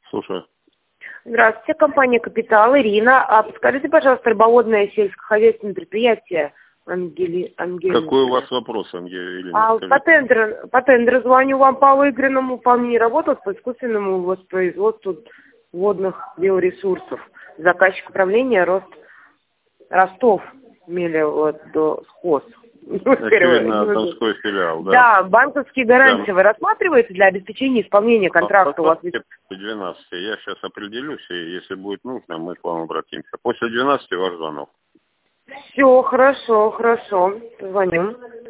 Слушаю. Здравствуйте, компания «Капитал», Ирина. Подскажите, пожалуйста, рыбоводное сельскохозяйственное предприятие Ангелина. Какой у вас вопрос, Ангелина? По тендеру звоню вам по выигранному выполнению работ по искусственному воспроизводству водных биоресурсов. Заказчик управления Ростов, Мелиодосхоз. Очевидно, Донской филиал, да. Да, банковские гарантии Да. вы рассматриваете для обеспечения исполнения контракта? У вас После 12. Я сейчас определюсь, и если будет нужно, мы к вам обратимся. После 12 ваш звонок. Все, хорошо. Звоним.